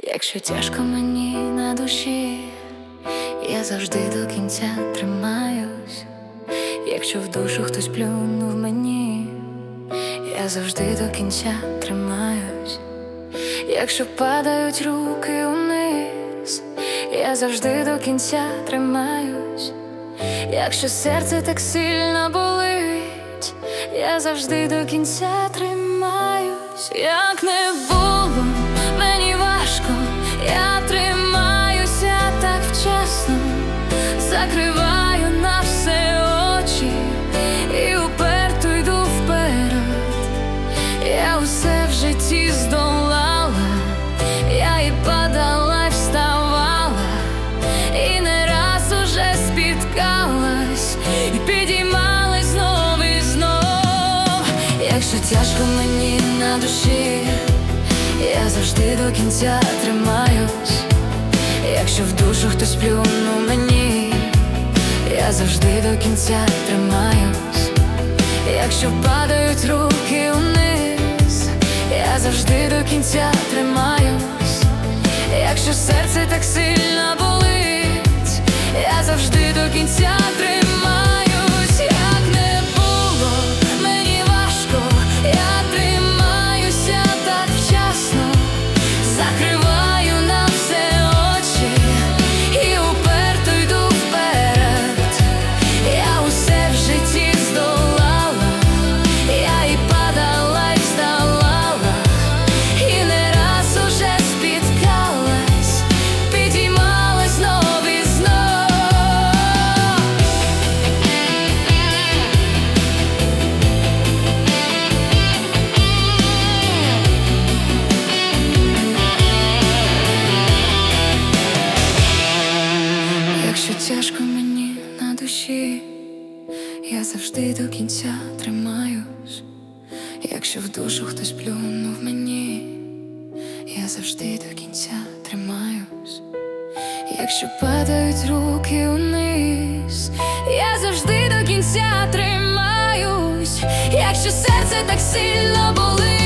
Якщо тяжко мені на душі, я завжди до кінця тримаюсь. Якщо в душу хтось плюнув мені, я завжди до кінця тримаюсь. Якщо падають руки униз, я завжди до кінця тримаюсь. Якщо серце так сильно болить, я завжди до кінця тримаюсь. Як не було мені важко, я тримаюся так вчасно, закриваю на все очі і уперто йду вперед. Я усе в житті здолала, я і падала, і вставала, і не раз уже спіткалась, і підіймалась знов і знов. Якщо тяжко мені на душі, я завжди до кінця тримаюсь. Якщо в душу хтось плюнув мені, я завжди до кінця тримаюсь. Якщо падають руки униз, я завжди до кінця тримаюсь. Якщо серце так сильно болить, я завжди до кінця тримаюсь. Як не було мені важко, я тримаюся так вчасно, закриваю на все очі і уперто йду вперед. Я усе в житті здолала, я і падала, і вставала, і не раз уже спіткалась, підіймалась знов і знов. Якщо тяжко мені на душі, я завжди до кінця тримаюсь. Якщо в душу хтось плюнув мені, я завжди до кінця тримаюсь. Якщо падають руки униз, я завжди до кінця тримаюсь. Якщо серце так сильно болить,